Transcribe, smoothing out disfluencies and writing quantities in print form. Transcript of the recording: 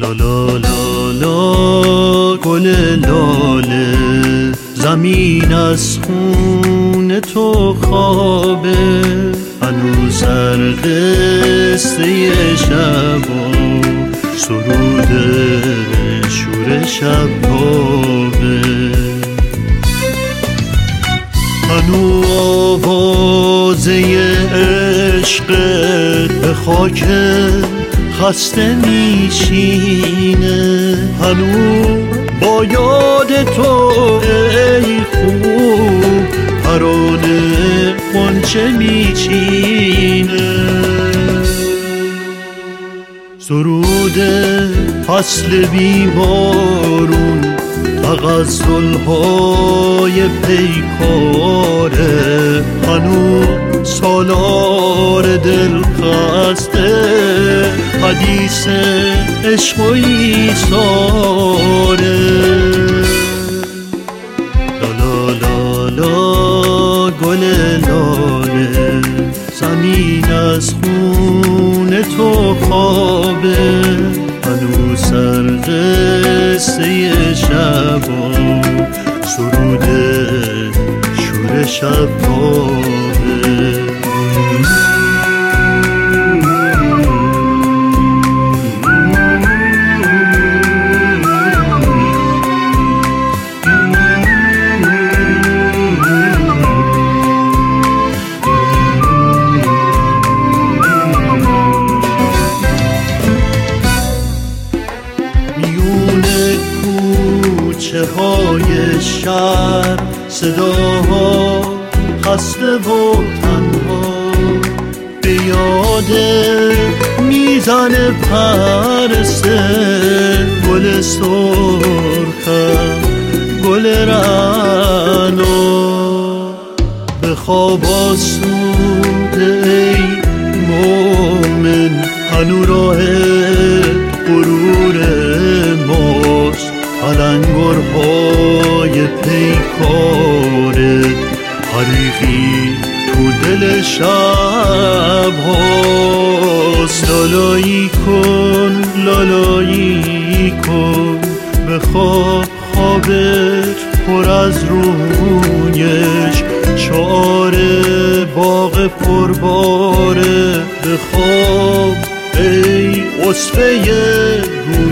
لا لا لا گل لاله، زمین از خون تو خوابه، هنوز سر قصه شبا، سرود شور شب تابه. هنو آوازه عشقت به خاک خسته میشینه، هنو با یاد تو ای خوب ترانه غنچه میچینه. سرود فصل بیمارون تغزل‌های پیکاره، هنو سالار دل خسته حدیث عشق و ایثاره. لا لا لا گل لاله، زمین از خون تو خوابه، هنوز سر قصه شبا، سرود شور شب تابه. کوچه های شهر صداها خسته و تنها، به یاد میزن پرسه گل سرخم گل رعنا. به خواب آسوده ای مومن، هنو راه غرور ماست، تلنگرهای پیکارت حریقی تو دل شب هاست. لالایی کن لالایی کن، به خواب خوابت پر از رویش، شعار باغ پرباره. به خواب ای اصفه